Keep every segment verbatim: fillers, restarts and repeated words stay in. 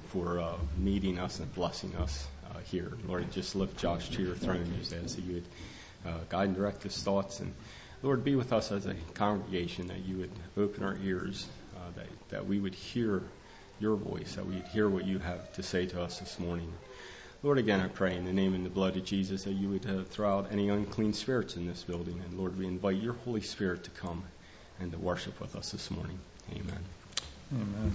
for uh, meeting us and blessing us uh, here. Lord, just lift Josh to your throne. Just ask that you would uh, guide and direct his thoughts. And Lord, be with us as a congregation, that you would open our ears, uh, that, that we would hear your voice, that we would hear what you have to say to us this morning. Lord, again, I pray in the name and the blood of Jesus that you would uh, throw out any unclean spirits in this building. And Lord, we invite your Holy Spirit to come and to worship with us this morning. Amen. Amen.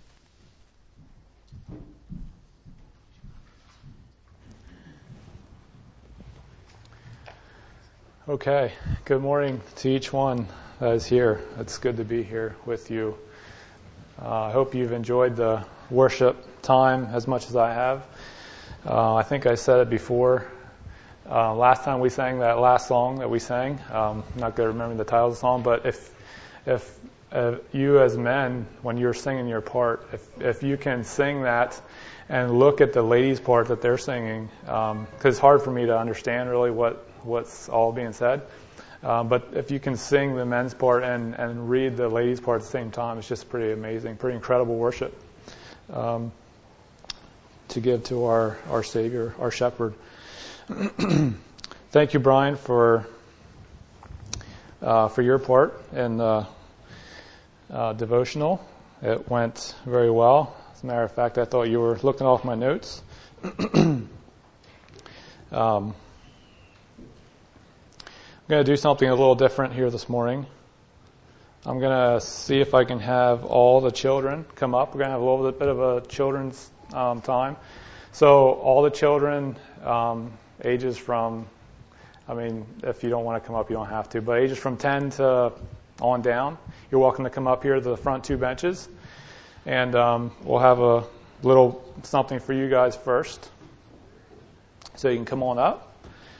Okay, good morning to each one that is here. It's good to be here with you. Uh, I hope you've enjoyed the worship time as much as I have. Uh, I think I said it before. Uh, last time we sang that last song that we sang, um, I'm not good at remembering the title of the song, but if if uh, you as men, when you're singing your part, if if you can sing that and look at the ladies' part that they're singing, because um, it's hard for me to understand really what what's all being said. Uh, but if you can sing the men's part and, and read the ladies' part at the same time, it's just pretty amazing, pretty incredible worship um, to give to our, our Savior, our Shepherd. Thank you, Brian, for uh, for your part in the uh, devotional. It went very well. As a matter of fact, I thought you were looking off my notes. um, I'm going to do something a little different here this morning. I'm going to see if I can have all the children come up. We're going to have a little bit of a children's um, time. So all the children, um, ages from, I mean, if you don't want to come up, you don't have to, but ages from ten to on down, you're welcome to come up here to the front two benches. And um, we'll have a little something for you guys first. So you can come on up.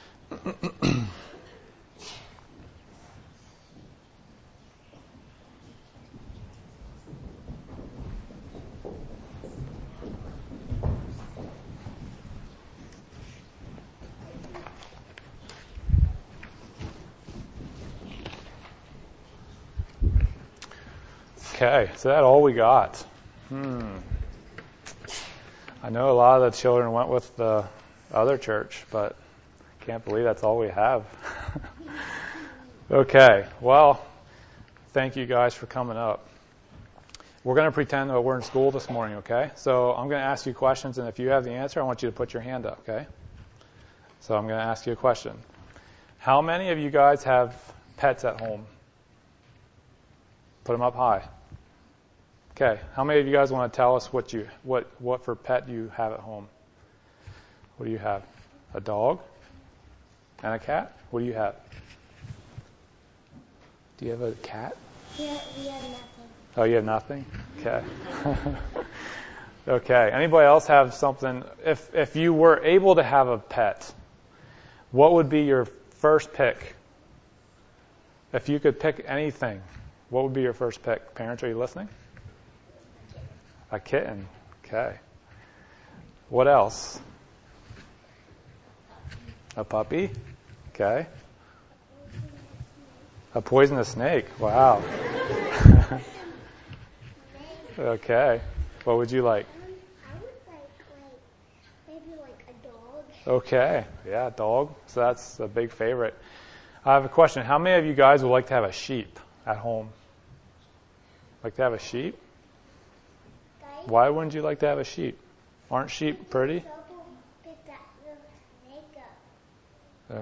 Okay, so that's all we got. Hmm. I know a lot of the children went with the other church, but I can't believe that's all we have. Okay, well, thank you guys for coming up. We're going to pretend that we're in school this morning, okay? So I'm going to ask you questions, and if you have the answer, I want you to put your hand up, okay? So I'm going to ask you a question. How many of you guys have pets at home? Put them up high. Okay, how many of you guys want to tell us what you what what for pet you have at home? What do you have? A dog and a cat? What do you have? Do you have a cat? Yeah, we have nothing. Oh, you have nothing? Okay. Okay. Anybody else have something? If if you were able to have a pet, what would be your first pick? If you could pick anything, what would be your first pick? Parents, are you listening? A kitten. Okay. What else? A puppy. Okay. A poisonous snake. Wow. Okay. What would you like? I would like, like, maybe like a dog. Okay. Yeah, dog. So that's a big favorite. I have a question. How many of you guys would like to have a sheep at home? Like to have a sheep? Why wouldn't you like to have a sheep? Aren't sheep pretty? Okay.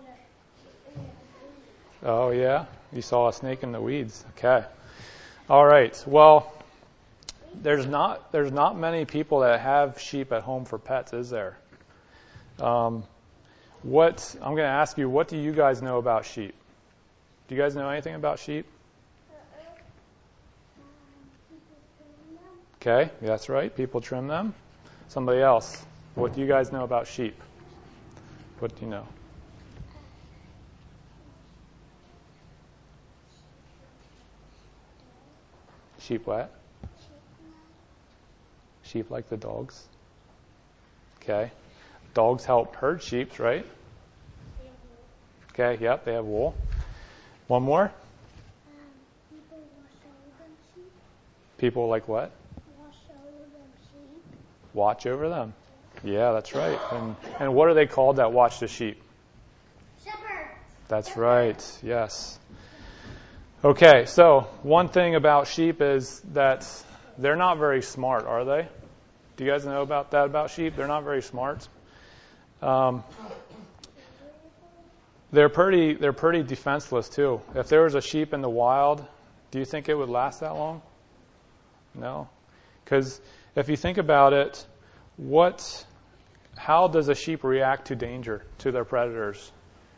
Oh, yeah? You saw a snake in the weeds. Okay. All right. Well, there's not there's not many people that have sheep at home for pets, is there? Um, what I'm going to ask you, what do you guys know about sheep? Do you guys know anything about sheep? Okay, that's right. People trim them. Somebody else. What do you guys know about sheep? What do you know? Sheep what? Sheep like the dogs. Okay. Dogs help herd sheep, right? Okay, yep, they have wool. One more? Um, people wash over them sheep. People like what? Wash over them sheep. watch over them. Yeah, that's right. And and what are they called that watch the sheep? Shepherd. That's right. Yes. Okay, so one thing about sheep is that they're not very smart, are they? Do you guys know about that about sheep? They're not very smart. Um, they're pretty they're pretty defenseless too. If there was a sheep in the wild, do you think it would last that long? No. Because if you think about it, what how does a sheep react to danger, to their predators?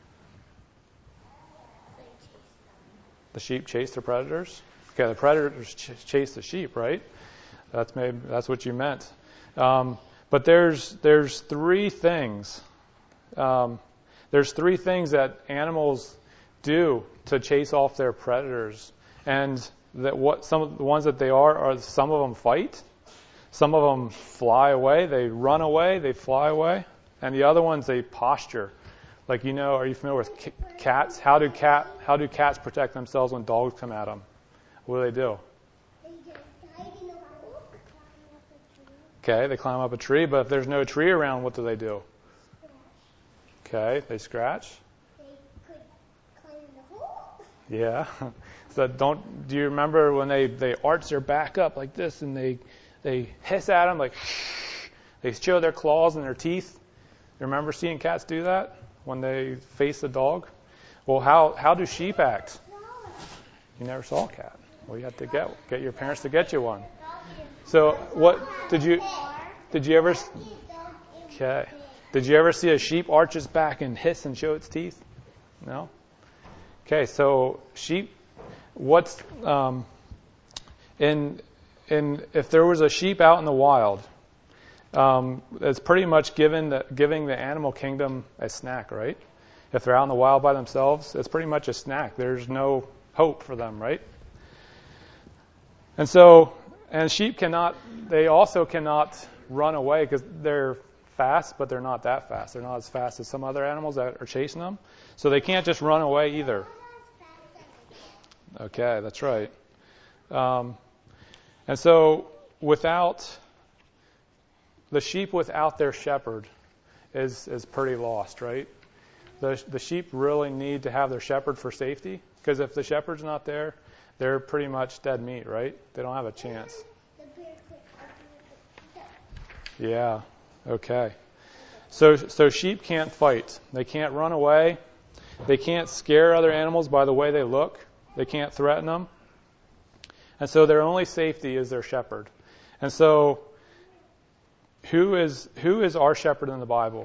The sheep chase their predators? Okay, the predators ch- chase the sheep, right? That's maybe that's what you meant. Um, but there's there's three things. Um, there's three things that animals do to chase off their predators, and that what some of the ones that they are are some of them fight, some of them fly away, they run away, they fly away, and the other ones they posture. Like, you know, are you familiar with c- cats? How do cat how do cats protect themselves when dogs come at them? What do they do? They just hide in the hole, climb up a tree. Okay, they climb up a tree, but if there's no tree around, what do they do? Okay, they scratch. They could climb in the hole. Yeah. So don't do you remember when they, they arch their back up like this and they they hiss at them like they show their claws and their teeth? You remember seeing cats do that when they face the dog? Well, how how do sheep act? You never saw a cat. Well, you have to get get your parents to get you one. So what did you did you ever okay? Did you ever see a sheep arch its back and hiss and show its teeth? No. Okay, so sheep. What's um, in in if there was a sheep out in the wild, um, it's pretty much given the, giving the animal kingdom a snack, right? If they're out in the wild by themselves, it's pretty much a snack. There's no hope for them, right? And so, and sheep cannot. They also cannot run away because they're fast, but they're not that fast. They're not as fast as some other animals that are chasing them. So they can't just run away either. Okay, that's right. Um, and so without the sheep without their shepherd is is pretty lost, right? The the sheep really need to have their shepherd for safety, because if the shepherd's not there, they're pretty much dead meat, right? They don't have a chance. Yeah. Okay. So so sheep can't fight. They can't run away. They can't scare other animals by the way they look. They can't threaten them. And so their only safety is their shepherd. And so who is who is our shepherd in the Bible?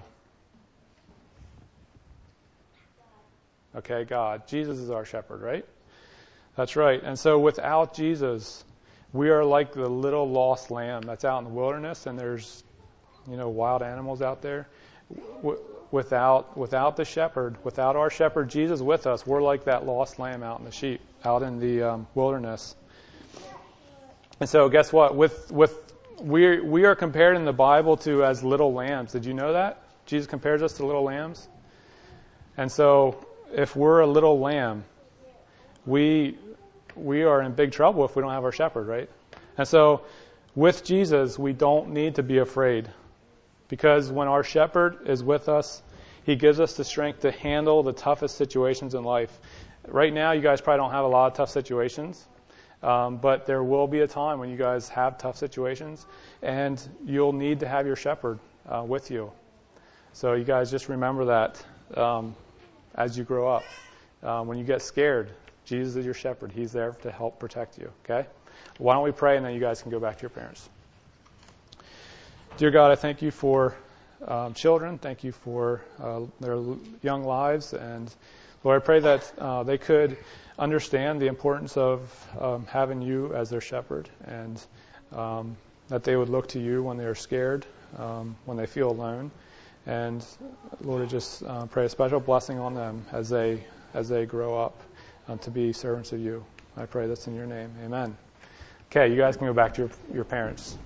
Okay, God. Jesus is our shepherd, right? That's right. And so without Jesus, we are like the little lost lamb that's out in the wilderness, and there's, you know, wild animals out there. W- without without the shepherd, without our shepherd Jesus with us, we're like that lost lamb out in the sheep, out in the um, wilderness. And so, guess what? With with we we are compared in the Bible to as little lambs. Did you know that? Jesus compares us to little lambs. And so, if we're a little lamb, we we are in big trouble if we don't have our shepherd, right? And so, with Jesus, we don't need to be afraid. Because when our shepherd is with us, he gives us the strength to handle the toughest situations in life. Right now, you guys probably don't have a lot of tough situations, um, but there will be a time when you guys have tough situations, and you'll need to have your shepherd uh, with you. So you guys just remember that um, as you grow up. Um, when you get scared, Jesus is your shepherd. He's there to help protect you, okay? Why don't we pray, and then you guys can go back to your parents. Dear God, I thank you for um, children. Thank you for uh, their young lives. And Lord, I pray that uh, they could understand the importance of um, having you as their shepherd, and um, that they would look to you when they are scared, um, when they feel alone. And Lord, I just uh, pray a special blessing on them as they as they grow up uh, to be servants of you. I pray this in your name. Amen. Okay, you guys can go back to your, your parents.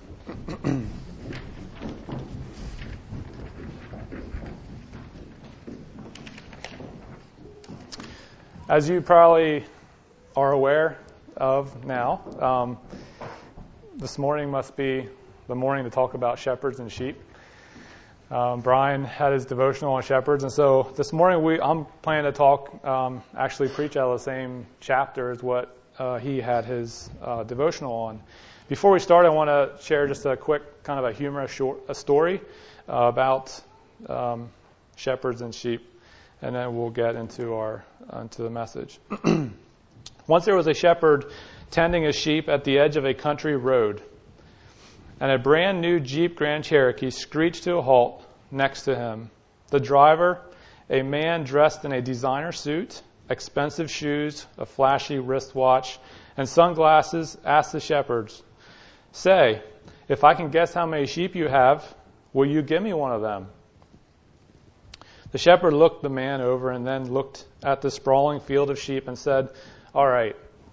As you probably are aware of now, um, this morning must be the morning to talk about shepherds and sheep. Um, Brian had his devotional on shepherds, and so this morning we I'm planning to talk, um, actually preach out of the same chapter as what uh, he had his uh, devotional on. Before we start, I want to share just a quick kind of a humorous short a story uh, about um, shepherds and sheep, and then we'll get into our uh, into the message. Once there was a shepherd tending his sheep at the edge of a country road, and a brand new Jeep Grand Cherokee screeched to a halt next to him. The driver, a man dressed in a designer suit, expensive shoes, a flashy wristwatch, and sunglasses, asked the shepherds, "Say, if I can guess how many sheep you have, will you give me one of them?" The shepherd looked the man over and then looked at the sprawling field of sheep and said, "All right."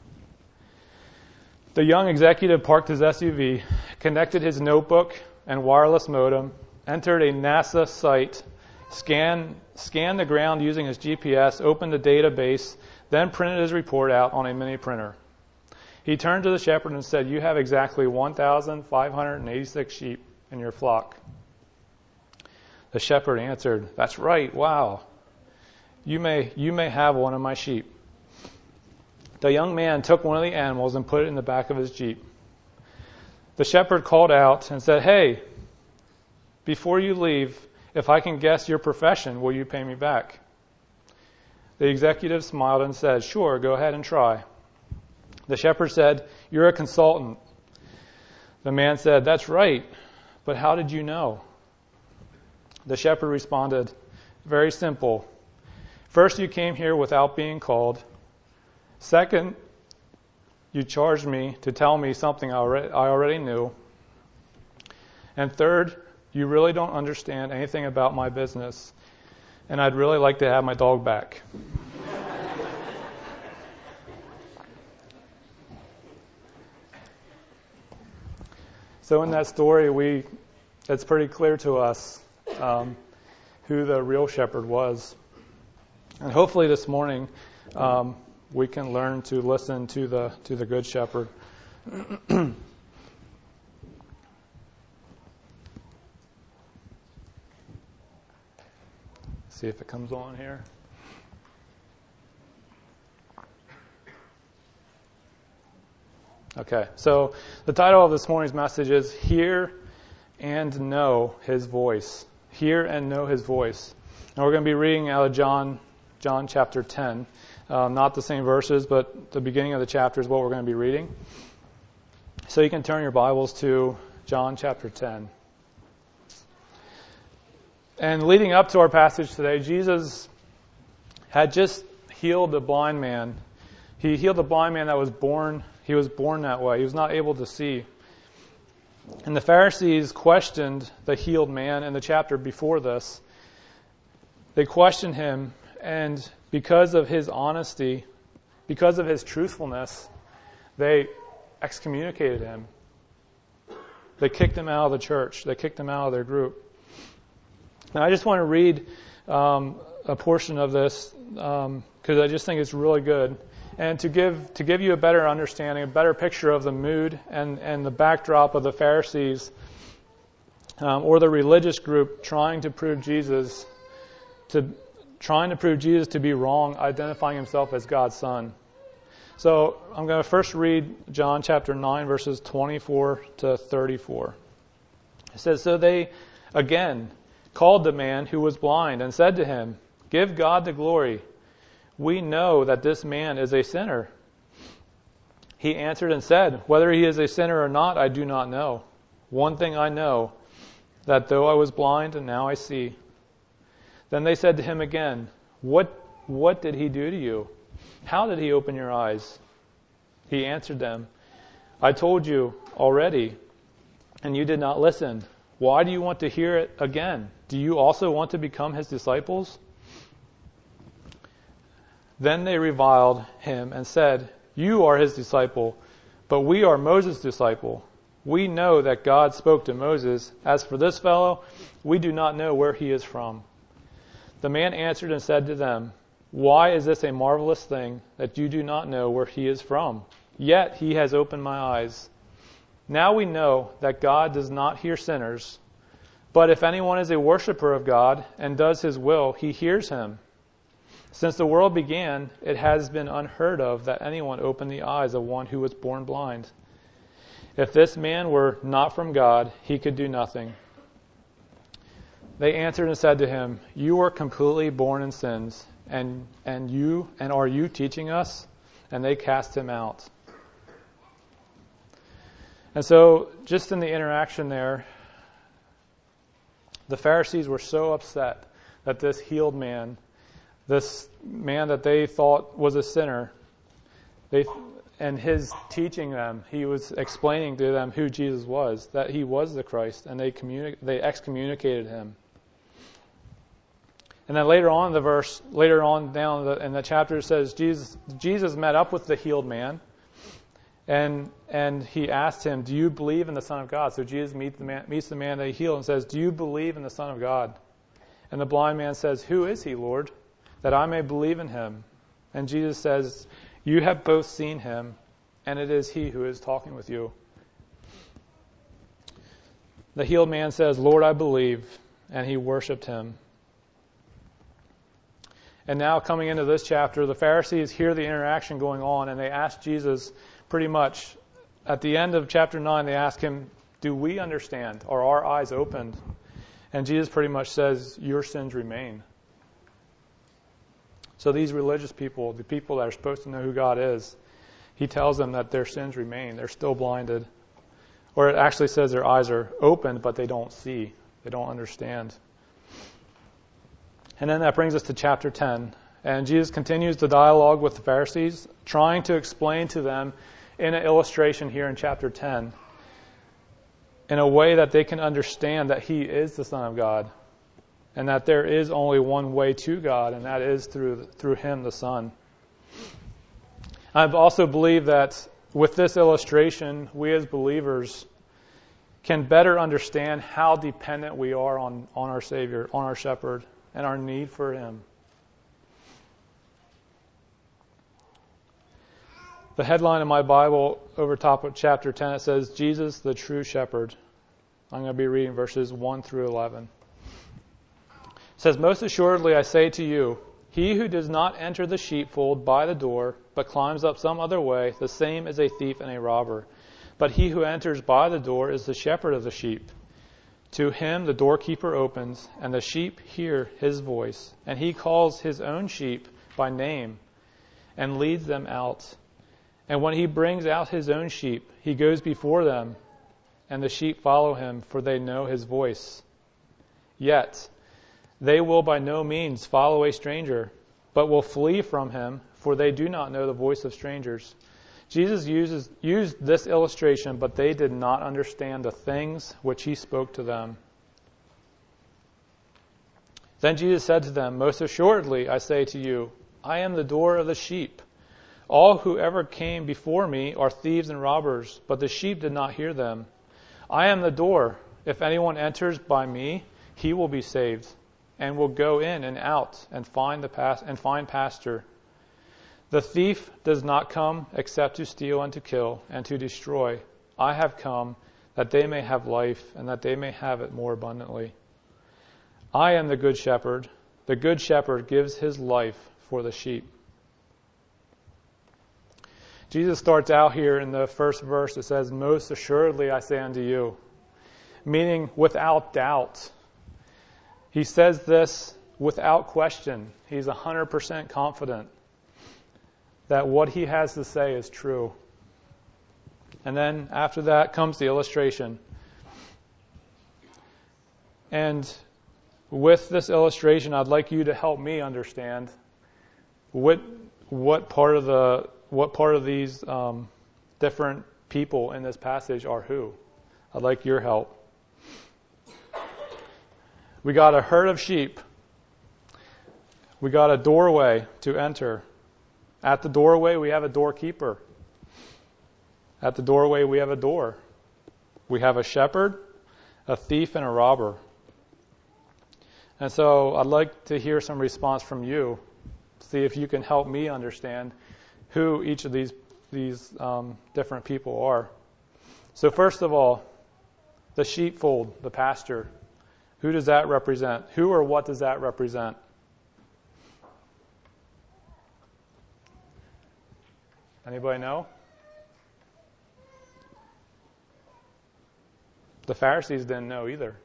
The young executive parked his S U V, connected his notebook and wireless modem, entered a NASA site, scanned, scanned the ground using his G P S, opened the database, then printed his report out on a mini printer. He turned to the shepherd and said, "You have exactly one thousand five hundred eighty-six sheep in your flock." The shepherd answered, "That's right, wow. You may, you may have one of my sheep." The young man took one of the animals and put it in the back of his Jeep. The shepherd called out and said, "Hey, before you leave, if I can guess your profession, will you pay me back?" The executive smiled and said, "Sure, go ahead and try." The shepherd said, "You're a consultant." The man said, "That's right, but how did you know?" The shepherd responded, "Very simple. First, you came here without being called. Second, you charged me to tell me something I already knew. And third, you really don't understand anything about my business, and I'd really like to have my dog back." So in that story, we it's pretty clear to us um, who the real shepherd was. And hopefully this morning, um, we can learn to listen to the to the good shepherd. See if it comes on here. Okay, so the title of this morning's message is Hear and Know His Voice. Hear and Know His Voice. And we're going to be reading out of John, John chapter ten. Um, not the same verses, but the beginning of the chapter is what we're going to be reading. So you can turn your Bibles to John chapter ten. And leading up to our passage today, Jesus had just healed a blind man. He healed a blind man that was born, he was born that way. He was not able to see. And the Pharisees questioned the healed man in the chapter before this. They questioned him, and because of his honesty, because of his truthfulness, they excommunicated him. They kicked him out of the church. They kicked him out of their group. Now, I just want to read um, a portion of this because um, I just think it's really good. And to give to give you a better understanding, a better picture of the mood and, and the backdrop of the Pharisees um, or the religious group trying to prove Jesus to trying to prove Jesus to be wrong, identifying himself as God's son. So I'm going to first read John chapter nine, verses twenty-four to thirty-four. It says, "So they again called the man who was blind and said to him, 'Give God the glory. We know that this man is a sinner.' He answered and said, 'Whether he is a sinner or not, I do not know. One thing I know, that though I was blind and now I see.' Then they said to him again, 'What what did he do to you? How did he open your eyes?' He answered them, 'I told you already, and you did not listen. Why do you want to hear it again? Do you also want to become his disciples?' Then they reviled him and said, 'You are his disciple, but we are Moses' disciple. We know that God spoke to Moses. As for this fellow, we do not know where he is from.' The man answered and said to them, 'Why is this a marvelous thing that you do not know where he is from? Yet he has opened my eyes. Now we know that God does not hear sinners, but if anyone is a worshiper of God and does his will, he hears him. Since the world began, it has been unheard of that anyone opened the eyes of one who was born blind. If this man were not from God, he could do nothing. They answered and said to him, You were completely born in sins, and and you and are you teaching us? And they cast him out. And so, just in the interaction there, the Pharisees were so upset that this healed man, this man that they thought was a sinner, they and his teaching them, he was explaining to them who Jesus was, that he was the Christ, and they communi- they excommunicated him. And then later on in the verse, later on down the, in the chapter, it says Jesus Jesus met up with the healed man, and and he asked him, "Do you believe in the Son of God?" So Jesus meets the man, meets the man that he healed and says, "Do you believe in the Son of God?" And the blind man says, "Who is he, Lord, that I may believe in him?" And Jesus says, "You have both seen him, and it is he who is talking with you." The healed man says, "Lord, I believe," and he worshipped him. And now coming into this chapter, the Pharisees hear the interaction going on, and they ask Jesus pretty much, at the end of chapter nine, they ask him, "Do we understand? Are our eyes opened?" And Jesus pretty much says, "Your sins remain." So these religious people, the people that are supposed to know who God is, he tells them that their sins remain. They're still blinded. Or it actually says their eyes are opened, but they don't see. They don't understand. And then that brings us to chapter ten. And Jesus continues the dialogue with the Pharisees, trying to explain to them in an illustration here in chapter ten, in a way that they can understand that he is the Son of God, and that there is only one way to God, and that is through through him, the Son. I also believe that with this illustration, we as believers can better understand how dependent we are on, on our Savior, on our Shepherd, and our need for him. The headline in my Bible over top of chapter ten, it says, Jesus, the true shepherd. I'm going to be reading verses one through eleven. It says, Most assuredly I say to you, he who does not enter the sheepfold by the door, but climbs up some other way, the same is a thief and a robber. But he who enters by the door is the shepherd of the sheep. To him the doorkeeper opens, and the sheep hear his voice, and he calls his own sheep by name and leads them out. And when he brings out his own sheep, he goes before them, and the sheep follow him, for they know his voice. Yet they will by no means follow a stranger, but will flee from him, for they do not know the voice of strangers. Jesus uses, used this illustration, but they did not understand the things which he spoke to them. Then Jesus said to them, Most assuredly, I say to you, I am the door of the sheep. All who ever came before me are thieves and robbers, but the sheep did not hear them. I am the door. If anyone enters by me, he will be saved, and will go in and out and find the pas- and find pasture. The thief does not come except to steal and to kill and to destroy. I have come that they may have life and that they may have it more abundantly. I am the good shepherd. The good shepherd gives his life for the sheep. Jesus starts out here in the first verse. It says, Most assuredly I say unto you, meaning without doubt. He says this without question. He's one hundred percent confident that what he has to say is true. And then after that comes the illustration. And with this illustration, I'd like you to help me understand what what part of the what part of these um, different people in this passage are who. I'd like your help. We got a herd of sheep. We got a doorway to enter. At the doorway, we have a doorkeeper. At the doorway, we have a door. We have a shepherd, a thief, and a robber. And so I'd like to hear some response from you. See if you can help me understand who each of these these um, different people are. So first of all, the sheepfold, the pasture. Who does that represent? Who or what does that represent? Anybody know? The Pharisees didn't know either.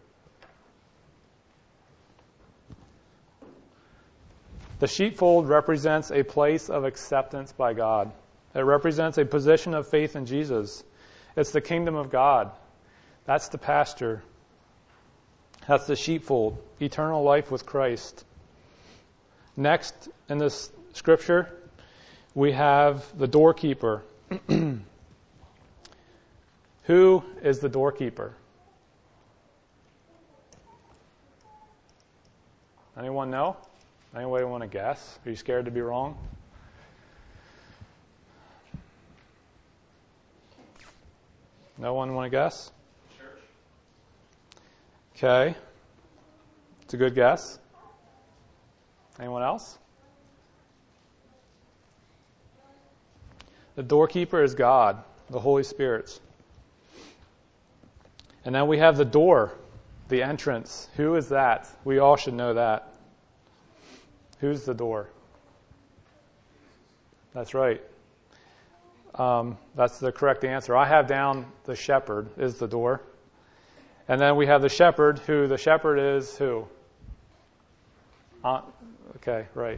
The sheepfold represents a place of acceptance by God. It represents a position of faith in Jesus. It's the kingdom of God. That's the pasture. That's the sheepfold. Eternal life with Christ. Next in this scripture, we have the doorkeeper. Who is the doorkeeper? Anyone know? Anybody want to guess? Are you scared to be wrong? No one want to guess? Church. Okay. It's a good guess. Anyone else? The doorkeeper is God, the Holy Spirit. And then we have the door, the entrance. Who is that? We all should know that. Who's the door? That's right. Um, that's the correct answer. I have down the shepherd is the door. And then we have the shepherd, who the shepherd is who? Uh, okay, right.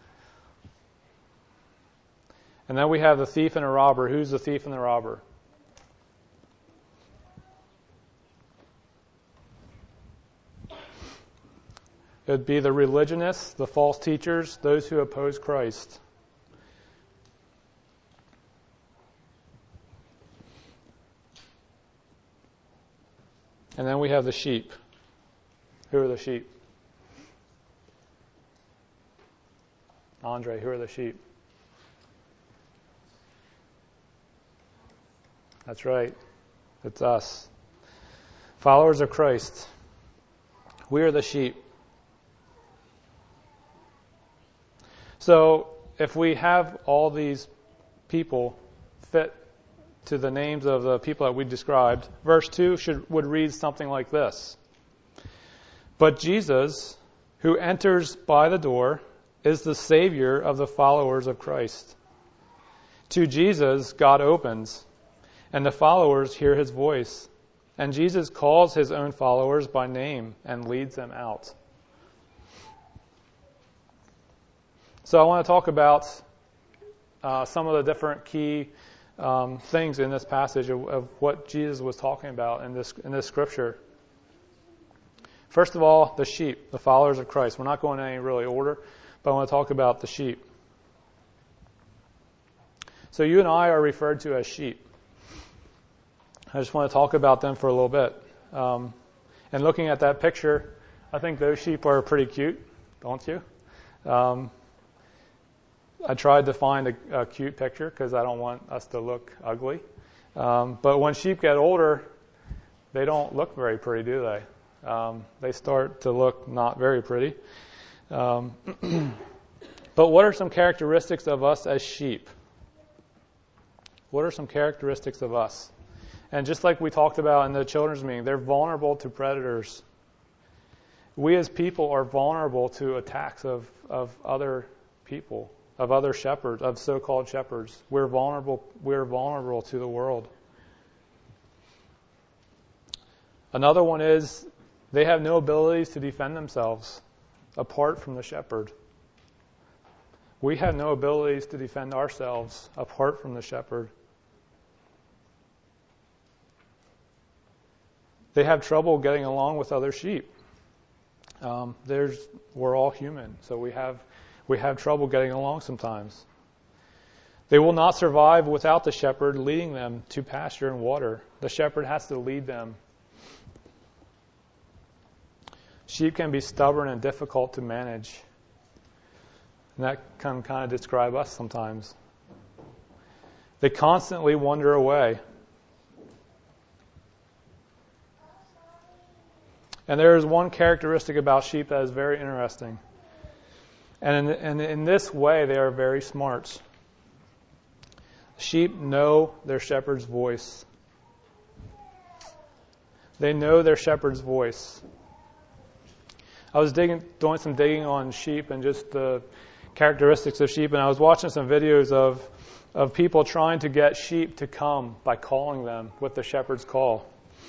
And then we have the thief and the robber. Who's the thief and the robber? It would be the religionists, the false teachers, those who oppose Christ. And then we have the sheep. Who are the sheep? Andre, who are the sheep? That's right. It's us. Followers of Christ. We are the sheep. So if we have all these people fit to the names of the people that we described, verse two should would read something like this. But Jesus, who enters by the door, is the Savior of the followers of Christ. To Jesus, God opens, and the followers hear his voice. And Jesus calls his own followers by name and leads them out. So I want to talk about uh, some of the different key um, things in this passage of, of what Jesus was talking about in this in this scripture. First of all, the sheep, the followers of Christ. We're not going in any really order, but I want to talk about the sheep. So you and I are referred to as sheep. I just want to talk about them for a little bit. Um, and looking at that picture, I think those sheep are pretty cute, don't you? Um, I tried to find a, a cute picture because I don't want us to look ugly. Um, but when sheep get older, they don't look very pretty, do they? Um, they start to look not very pretty. Um, but what are some characteristics of us as sheep? What are some characteristics of us? And just like we talked about in the children's meeting, they're vulnerable to predators. We as people are vulnerable to attacks of, of other people, of other shepherds, of so-called shepherds. We're vulnerable, we're vulnerable to the world. Another one is they have no abilities to defend themselves apart from the shepherd. We have no abilities to defend ourselves apart from the shepherd. They have trouble getting along with other sheep. Um, there's, we're all human, so we have we have trouble getting along sometimes. They will not survive without the shepherd leading them to pasture and water. The shepherd has to lead them. Sheep can be stubborn and difficult to manage. And that can kind of describe us sometimes. They constantly wander away. And there is one characteristic about sheep that is very interesting. And in, and in this way, they are very smart. Sheep know their shepherd's voice. They know their shepherd's voice. I was digging, doing some digging on sheep and just the characteristics of sheep, and I was watching some videos of of people trying to get sheep to come by calling them with the shepherd's call.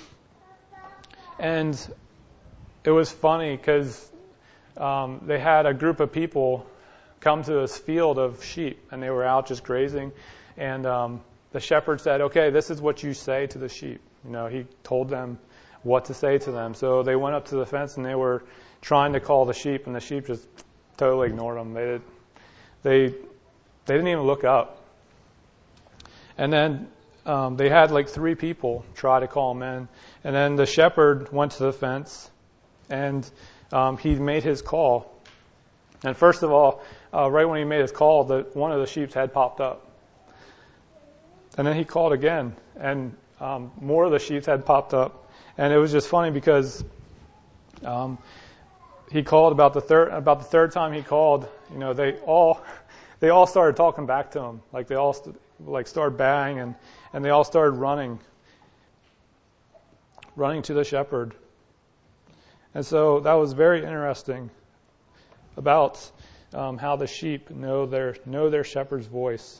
And it was funny because um, they had a group of people come to this field of sheep, and they were out just grazing, and um, the shepherd said, okay, this is what you say to the sheep. You know, he told them what to say to them. So they went up to the fence, and they were trying to call the sheep, and the sheep just totally ignored them. They did, they they didn't even look up. And then um, they had like three people try to call him in. And then the shepherd went to the fence, and um, he made his call. And first of all, uh, right when he made his call, the, one of the sheep's head popped up. And then he called again, and um, more of the sheep's head popped up. And it was just funny because um, he called about the third about the third time he called. You know, they all they all started talking back to him, like they all. St- like started bang and, and they all started running, running to the shepherd. And so that was very interesting about um, how the sheep know their know their shepherd's voice.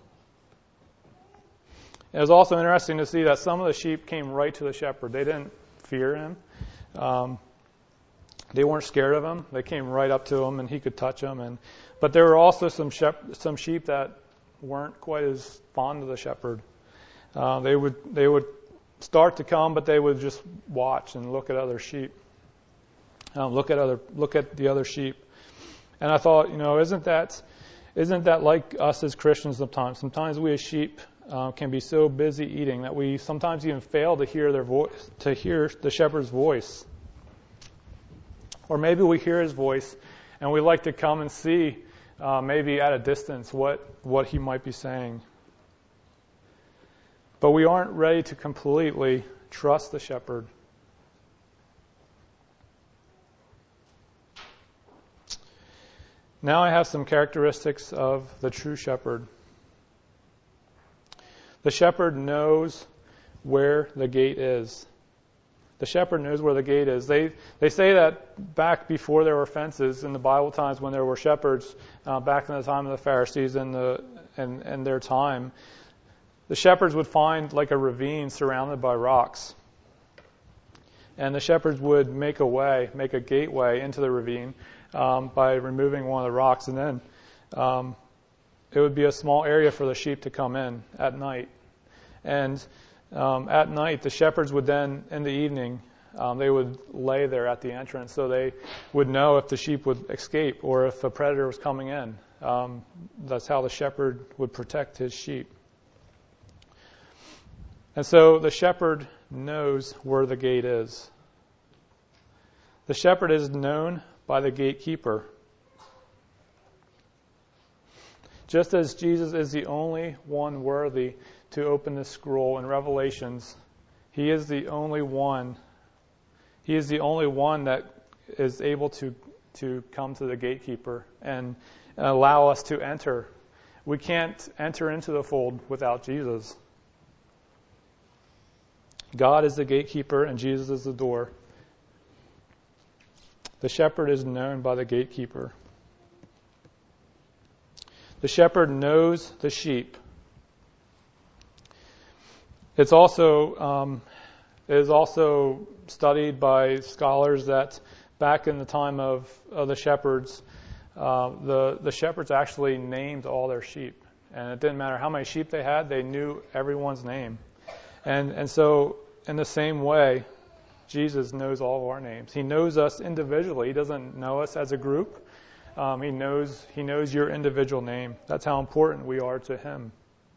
It was also interesting to see that some of the sheep came right to the shepherd. They didn't fear him. Um, they weren't scared of him. They came right up to him, and he could touch them. And but there were also some shep- some sheep that weren't quite as fond of the shepherd. Uh, they would they would start to come, but they would just watch and look at other sheep, um, look at other look at the other sheep. And I thought, you know, isn't that isn't that like us as Christians sometimes? Sometimes we as sheep uh, can be so busy eating that we sometimes even fail to hear their voice, to hear the shepherd's voice. Or maybe we hear his voice and we like to come and see. Uh, maybe at a distance what, what he might be saying. But we aren't ready to completely trust the shepherd. Now I have some characteristics of the true shepherd. The shepherd knows where the gate is. The shepherd knows where the gate is. They they say that back before there were fences in the Bible times, when there were shepherds, uh, back in the time of the Pharisees and the and, and their time, the shepherds would find like a ravine surrounded by rocks. And the shepherds would make a way, make a gateway into the ravine um, by removing one of the rocks. And then um, it would be a small area for the sheep to come in at night. And Um, at night, the shepherds would then, in the evening, um, they would lay there at the entrance so they would know if the sheep would escape or if a predator was coming in. Um, that's how the shepherd would protect his sheep. And so the shepherd knows where the gate is. The shepherd is known by the gatekeeper. Just as Jesus is the only one worthy to open the scroll in Revelations, he is the only one. He is the only one that is able to to come to the gatekeeper and allow us to enter. We can't enter into the fold without Jesus. God is the gatekeeper and Jesus is the door. The shepherd is known by the gatekeeper. The shepherd knows the sheep. It's also um, it is also studied by scholars that back in the time of, of the shepherds, uh, the the shepherds actually named all their sheep, and it didn't matter how many sheep they had; they knew everyone's name. And and so in the same way, Jesus knows all of our names. He knows us individually. He doesn't know us as a group. Um, he knows he knows your individual name. That's how important we are to him.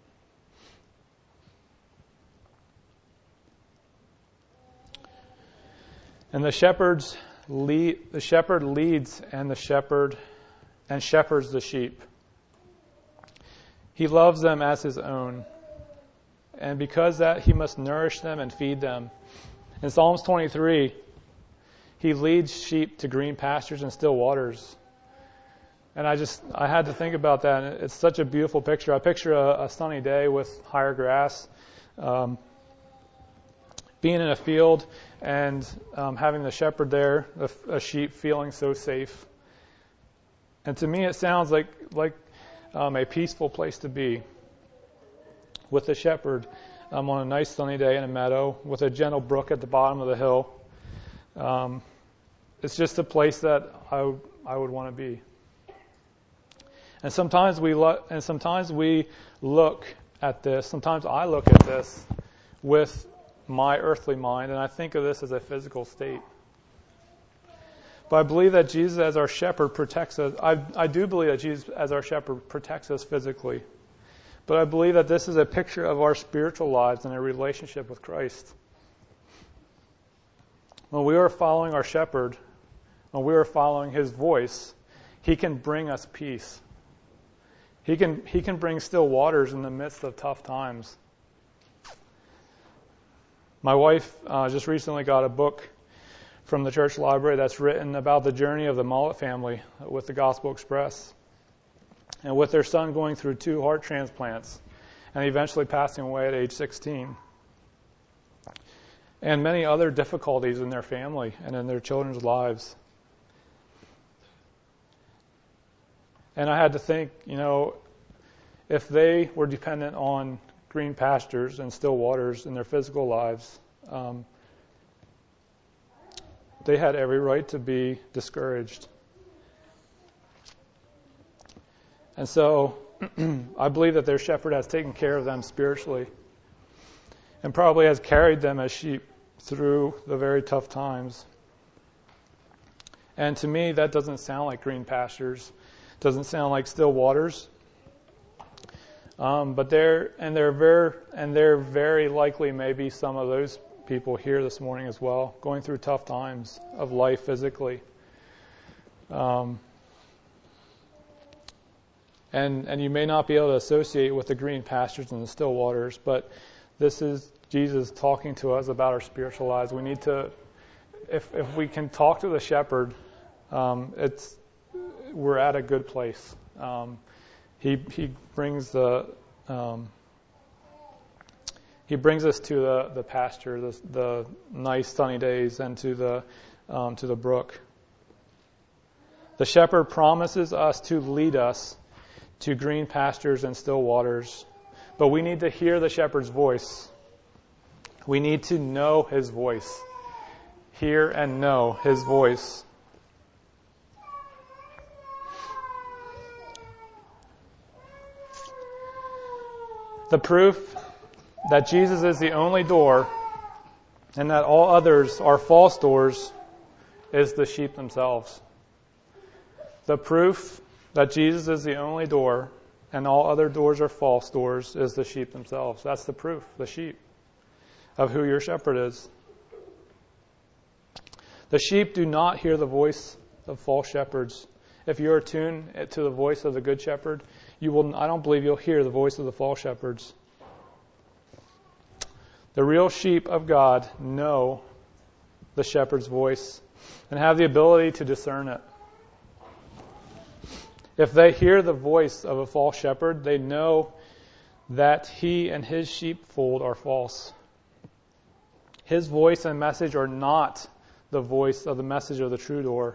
And the shepherds lead, the shepherd leads and the shepherd and shepherds the sheep. He loves them as his own. And because that, he must nourish them and feed them. In Psalms twenty-three, he leads sheep to green pastures and still waters. And I just, I had to think about that. And it's such a beautiful picture. I picture a, a sunny day with higher grass. Um, being in a field and um, having the shepherd there, a, a sheep feeling so safe. And to me, it sounds like like um, a peaceful place to be, with the shepherd um, on a nice sunny day in a meadow, with a gentle brook at the bottom of the hill. Um, it's just a place that I, w- I would want to be. And sometimes we lo- and sometimes we look at this. Sometimes I look at this with my earthly mind, and I think of this as a physical state. But I believe that Jesus as our shepherd protects us. I, I do believe that Jesus as our shepherd protects us physically. But I believe that this is a picture of our spiritual lives and a relationship with Christ. When we are following our shepherd, when we are following his voice, he can bring us peace. He can he can bring still waters in the midst of tough times. My wife uh, just recently got a book from the church library that's written about the journey of the Mullet family with the Gospel Express, and with their son going through two heart transplants and eventually passing away at age sixteen, and many other difficulties in their family and in their children's lives. And I had to think, you know, if they were dependent on green pastures and still waters in their physical lives, um, they had every right to be discouraged. And so I believe that their shepherd has taken care of them spiritually and probably has carried them as sheep through the very tough times. And to me, that doesn't sound like green pastures. Doesn't sound like still waters. Um, but there, and there very, and there very likely may be some of those people here this morning as well, going through tough times of life physically. Um, and and you may not be able to associate with the green pastures and the still waters, but this is Jesus talking to us about our spiritual lives. We need to, if if we can talk to the shepherd, um, it's we're at a good place. Um, he he brings the um, he brings us to the, the pasture, the, the nice sunny days, and to the um, to the brook. The shepherd promises us to lead us to green pastures and still waters, but we need to hear the shepherd's voice. We need to know his voice, hear and know his voice. The proof that Jesus is the only door and that all others are false doors is the sheep themselves. The proof that Jesus is the only door and all other doors are false doors is the sheep themselves. That's the proof, the sheep, of who your shepherd is. The sheep do not hear the voice of false shepherds. If you are attuned to the voice of the good shepherd, you will. I don't believe you'll hear the voice of the false shepherds. The real sheep of God know the shepherd's voice and have the ability to discern it. If they hear the voice of a false shepherd, they know that he and his sheepfold are false. His voice and message are not the voice of the message of the true door.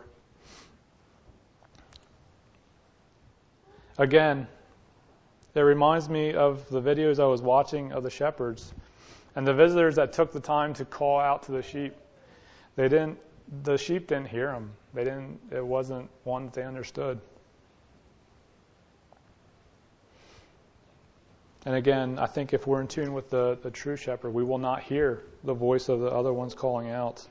Again, it reminds me of the videos I was watching of the shepherds and the visitors that took the time to call out to the sheep. They didn't. The sheep didn't hear them. They didn't. It wasn't one that they understood. And again, I think if we're in tune with the, the true shepherd, we will not hear the voice of the other ones calling out.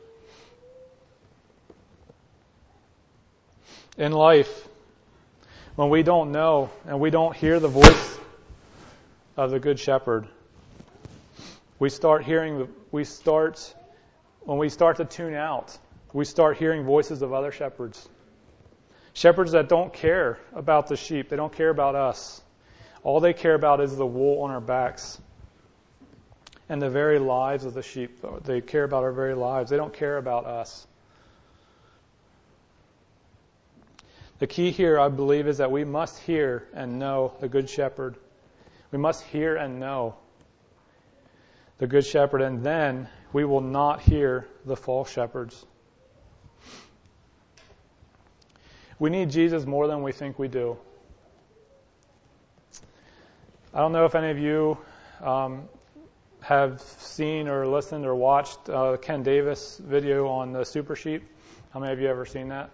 In life, when we don't know and we don't hear the voice of the good shepherd, we start hearing the, we start, when we start to tune out, we start hearing voices of other shepherds. Shepherds that don't care about the sheep. They don't care about us. All they care about is the wool on our backs and the very lives of the sheep. They care about our very lives. They don't care about us. The key here, I believe, is that we must hear and know the Good Shepherd. We must hear and know the Good Shepherd, and then we will not hear the false shepherds. We need Jesus more than we think we do. I don't know if any of you um, have seen or listened or watched uh, Ken Davis video on the super sheep. How many of you ever seen that?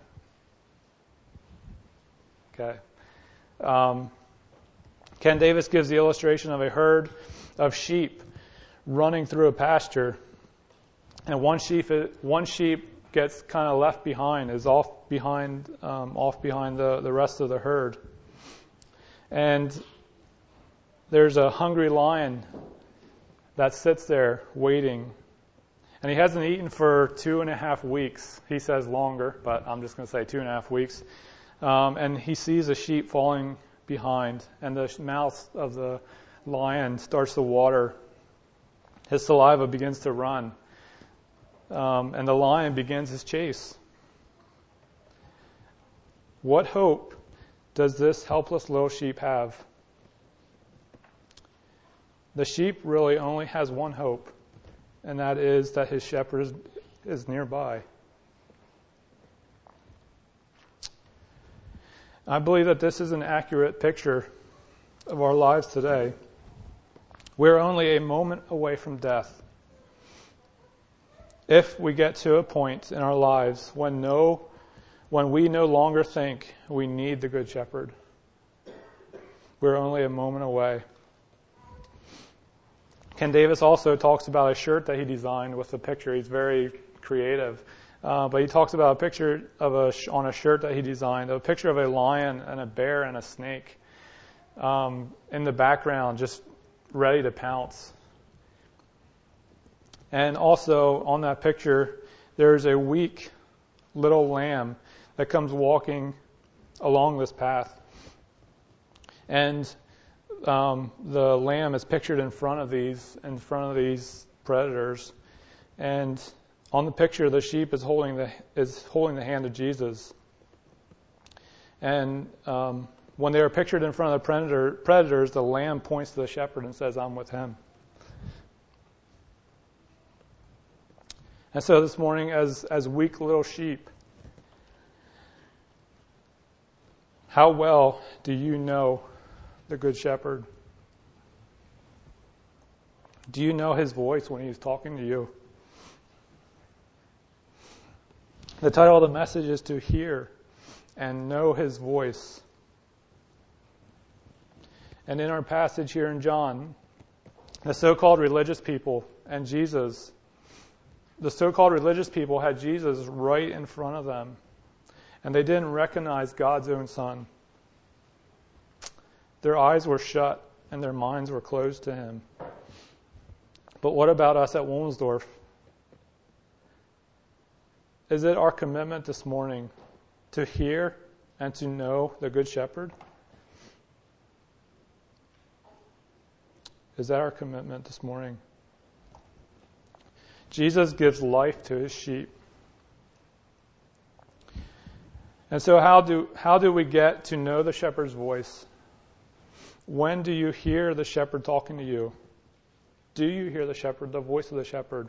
Okay. Um, Ken Davis gives the illustration of a herd of sheep running through a pasture, and one sheep one sheep gets kind of left behind, is off behind um, off behind the, the rest of the herd. And there's a hungry lion that sits there waiting. And he hasn't eaten for two and a half weeks. He says longer, but I'm just going to say two and a half weeks. Um, and he sees a sheep falling behind, and the mouth of the lion starts to water. His saliva begins to run. Um, and the lion begins his chase. What hope does this helpless little sheep have? The sheep really only has one hope, and that is that his shepherd is, is nearby. I believe that this is an accurate picture of our lives today. We're only a moment away from death. If we get to a point in our lives when no, when we no longer think we need the Good Shepherd, we're only a moment away. Ken Davis also talks about a shirt that he designed with a picture. He's very creative. Uh, but he talks about a picture of a sh- on a shirt that he designed, a picture of a lion and a bear and a snake um, in the background, just ready to pounce. And also on that picture, there's a weak little lamb that comes walking along this path. And um, the lamb is pictured in front of these, in front of these predators. And on the picture, the sheep is holding the is holding the hand of Jesus. And um, when they are pictured in front of the predator, predators, the lamb points to the shepherd and says, "I'm with him." And so this morning, as as weak little sheep, how well do you know the Good Shepherd? Do you know his voice when he's talking to you? The title of the message is to hear and know his voice. And in our passage here in John, the so-called religious people and Jesus, the so-called religious people had Jesus right in front of them, and they didn't recognize God's own Son. Their eyes were shut and their minds were closed to him. But what about us at Wilmsdorf? Is it our commitment this morning to hear and to know the Good Shepherd? Is that our commitment this morning? Jesus gives life to his sheep. And so how do how do we get to know the shepherd's voice? When do you hear the shepherd talking to you? Do you hear the shepherd, the voice of the shepherd?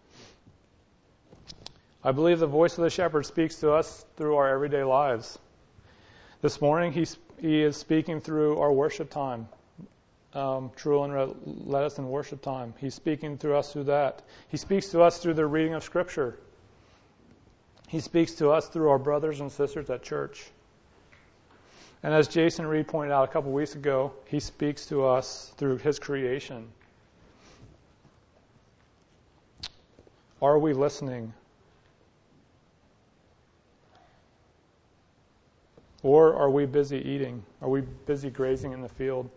I believe the voice of the shepherd speaks to us through our everyday lives. This morning, he, he is speaking through our worship time. Um, Trulin led us in worship time. He's speaking through us through that. He speaks to us through the reading of Scripture. He speaks to us through our brothers and sisters at church. And as Jason Reed pointed out a couple weeks ago, he speaks to us through his creation. Are we listening? Or are we busy eating? Are we busy grazing in the field?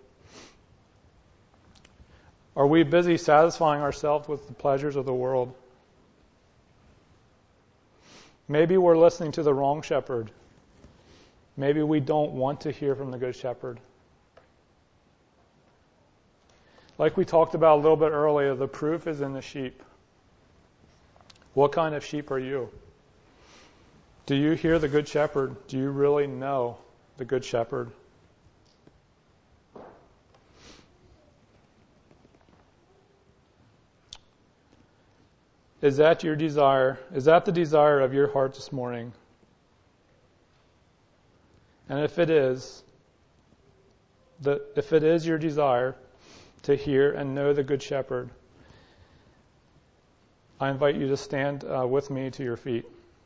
Are we busy satisfying ourselves with the pleasures of the world? Maybe we're listening to the wrong shepherd. Maybe we don't want to hear from the Good Shepherd. Like we talked about a little bit earlier, the proof is in the sheep. What kind of sheep are you? Do you hear the Good Shepherd? Do you really know the Good Shepherd? Is that your desire? Is that the desire of your heart this morning? And if it is, the, if it is your desire to hear and know the Good Shepherd, I invite you to stand uh, with me to your feet.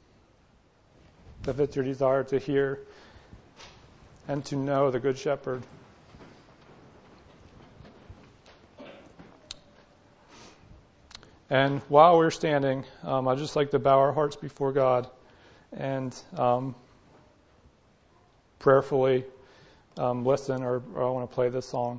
If it's your desire to hear and to know the Good Shepherd. And while we're standing, um, I'd just like to bow our hearts before God and um, prayerfully um, listen, or, or I want to play this song.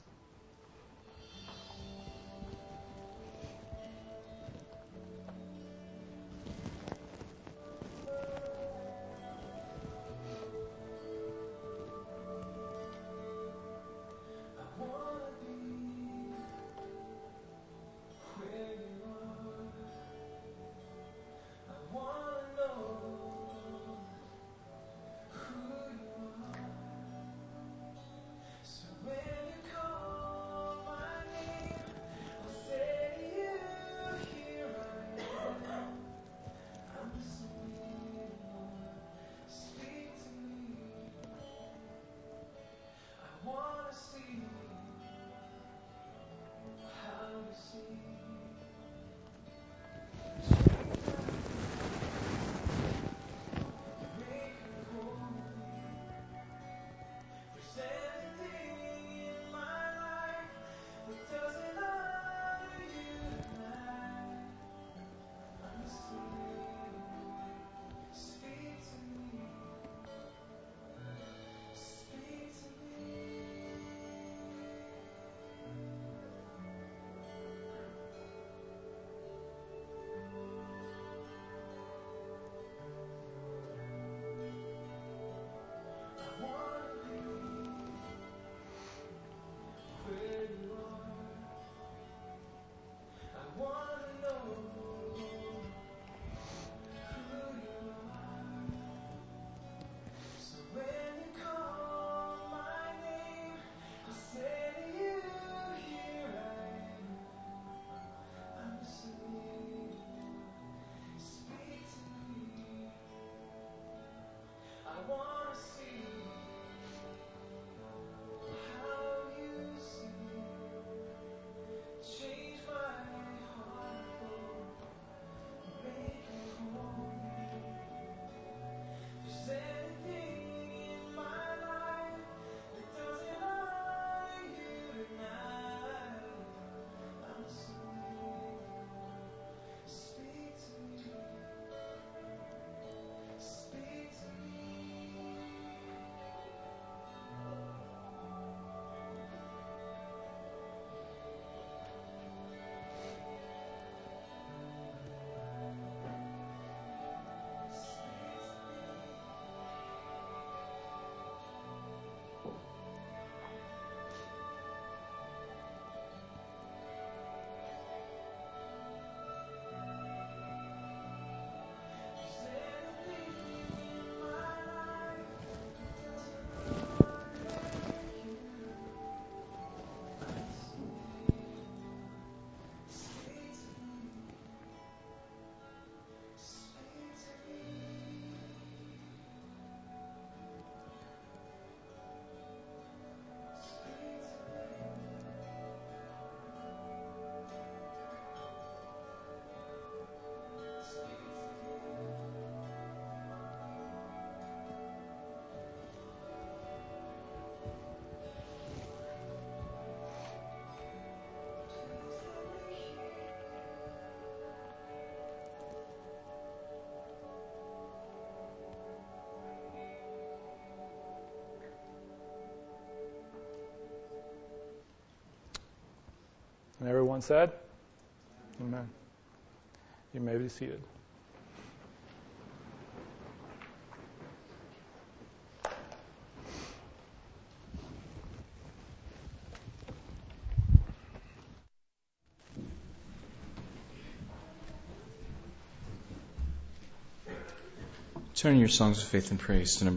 And everyone said, Amen. You may be seated. Turn your songs of faith and praise to number